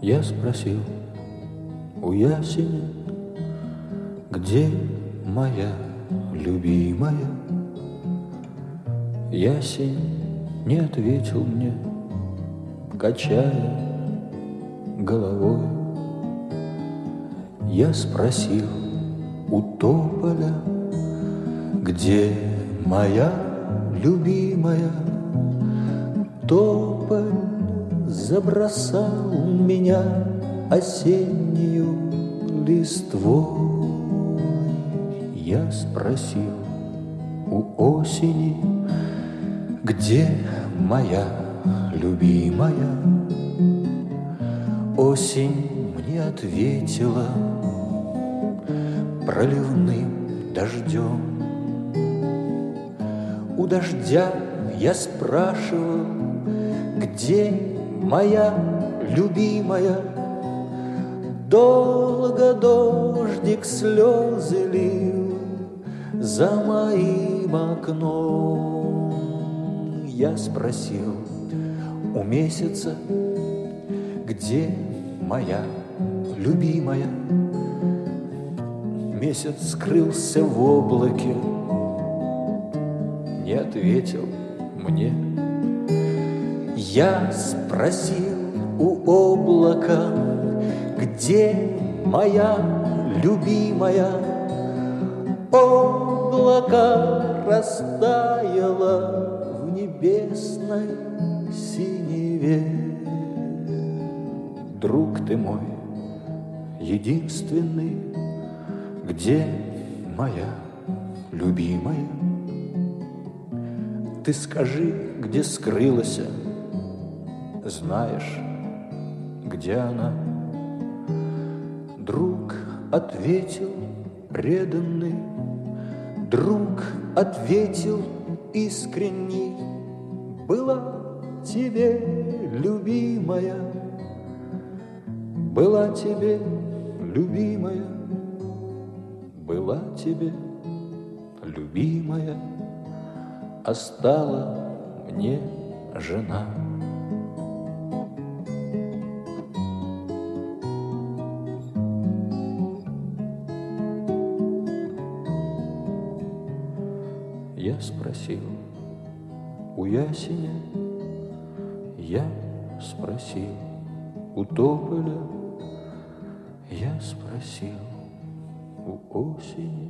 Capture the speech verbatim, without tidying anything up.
Я спросил у ясеня, где моя любимая? Ясень не ответил мне, качая головой. Я спросил у тополя, где моя любимая? Тополь забросал меня осеннюю листвой. Я спросил у осени, где моя любимая? Осень мне ответила проливным дождем. У дождя я спрашивал, где моя любимая? Долго дождик слезы лил за моим окном. Я спросил у месяца, где моя любимая? Месяц скрылся в облаке, не ответил мне. Я спросил у облака, где моя любимая? Облако растаяло в небесной синеве. Друг ты мой единственный, где моя любимая? Ты скажи, где скрылась, знаешь, где она? Друг ответил преданный, друг ответил искренний: была тебе любимая, была тебе любимая, была тебе любимая, а стала мне жена. Я спросил у ясеня, я спросил у тополя, я спросил у осени.